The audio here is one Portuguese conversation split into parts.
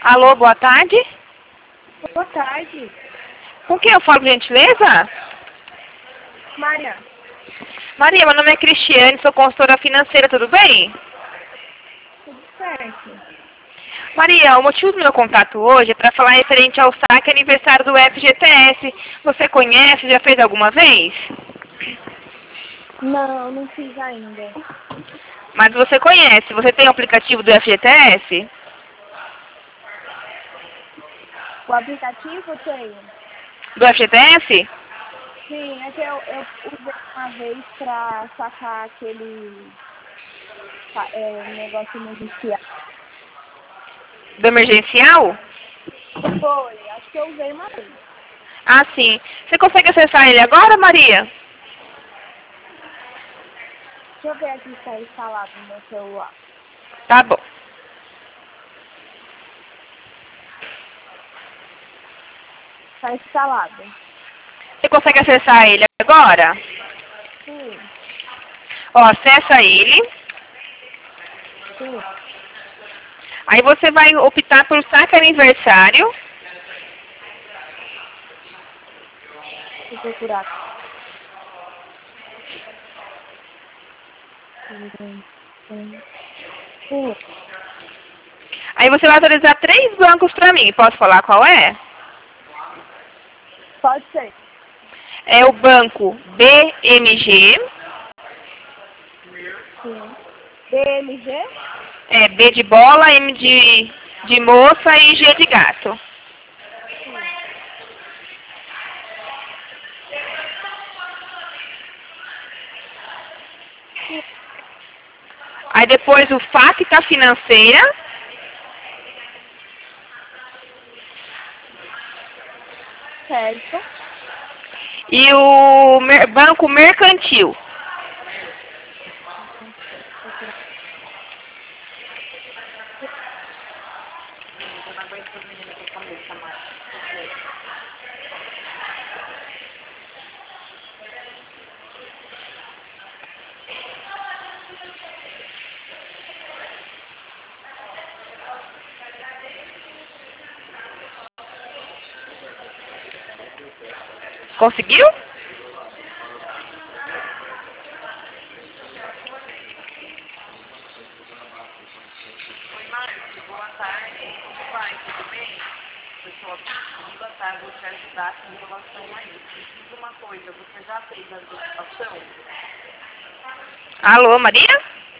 Alô, boa tarde. Boa tarde. Com quem eu falo, por gentileza? Maria. Maria, meu nome é Cristiane, sou consultora financeira, tudo bem? Tudo certo. Maria, o motivo do meu contato hoje é para falar referente ao saque aniversário do FGTS. Você conhece, já fez alguma vez? Não fiz ainda. Mas você conhece, você tem o aplicativo do FGTS? O aplicativo tem. Do FGTS? Sim, é que eu usei uma vez pra sacar aquele negócio emergencial. Do emergencial? Foi, acho que eu usei uma vez. Ah, sim. Você consegue acessar ele agora, Maria? Deixa eu ver aqui se está instalado no meu celular. Tá bom. Está instalado. Você consegue acessar ele agora? Sim, Ó, acessa ele. sim. Aí você vai optar por saque aniversário. Deixa eu procurar. Sim, Aí você vai autorizar 3 bancos para mim. Posso falar qual é? pode ser. É o banco BMG, Sim. BMG? é B de bola, M de moça e G de gato. Sim. Sim. Aí depois o Fática Financeira Certo. e o Banco Mercantil. Conseguiu? Oi, Márcio, boa tarde. Como vai? Tudo bem? Pessoal, boa tarde, vou te ajudar com relação a isso. Me diz uma coisa, você já fez a antecipação? Alô, Maria?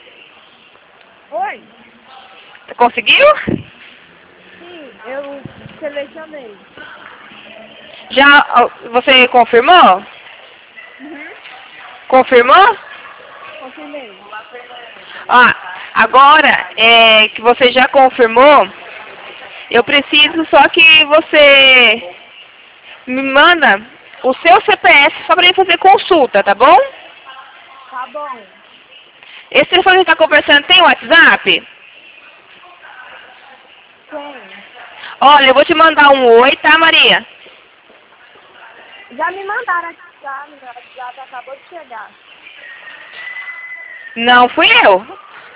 Oi? Conseguiu? Sim, eu selecionei. Já, você confirmou? Uhum. Confirmou? Confirmei. Olá, Fernanda. Boa Ah, tarde. agora que você já confirmou, eu preciso só que você me manda o seu CPF só para eu fazer consulta, tá bom? Tá bom. Esse telefone que está conversando tem WhatsApp? Tem. Olha, eu vou te mandar um oi, tá, Maria? Já me mandaram aqui, já, no meu WhatsApp, acabou de chegar. Não fui eu.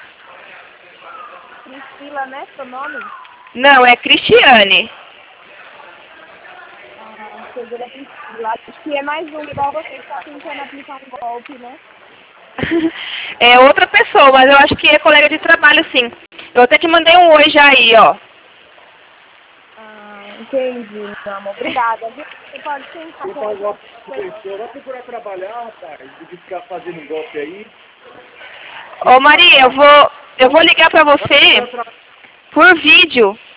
Priscila, né, seu nome? Não, é Cristiane. Ah, segura Priscila. Acho que é mais um, igual você que tá tentando aplicar um golpe, né? É outra pessoa, mas eu acho que é colega de trabalho, sim. Eu até te mandei um oi já aí, ó. Ah, entendi, meu amor. Obrigada, viu? Você pode tentar Tentar um qualquer golpe de coisa. pessoa. Vai procurar trabalhar, rapaz, do que ficar fazendo um golpe aí. Ô Maria, eu vou ligar pra Vai procurar você por vídeo.